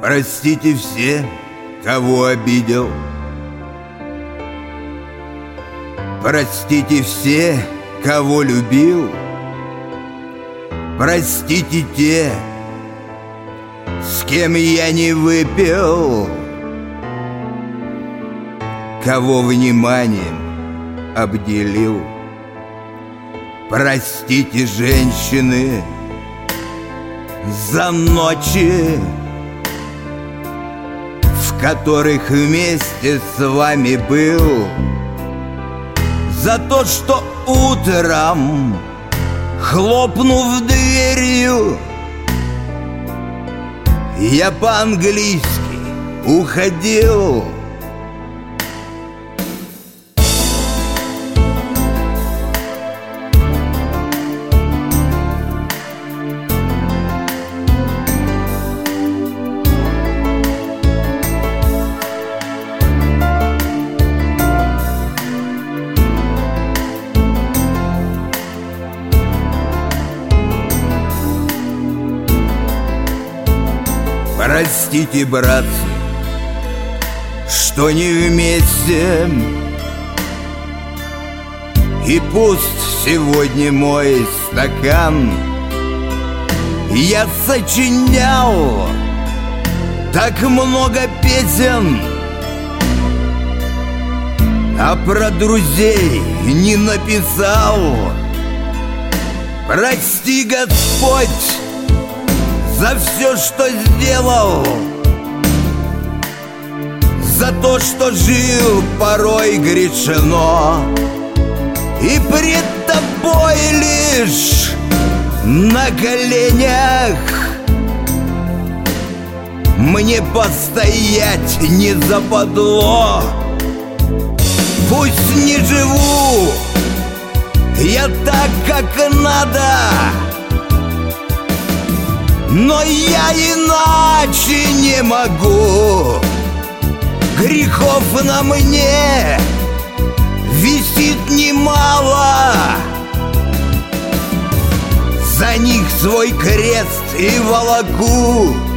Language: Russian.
Простите все, кого обидел. Простите все, кого любил. Простите те, с кем я не выпил, кого вниманием обделил. Простите, женщины, за ночи, в которых вместе с вами был, за то, что утром, хлопнув дверью, я по-английски уходил. Простите, братцы, что не вместе, и пуст сегодня мой стакан. Я сочинял так много песен, а про друзей не написал. Прости, Господь, за все, что сделал, за то, что жил порой грешно, и пред тобой лишь на коленях мне постоять не западло. Пусть не живу я так, как надо, но я иначе не могу. Грехов на мне висит немало, за них свой крест и волоку.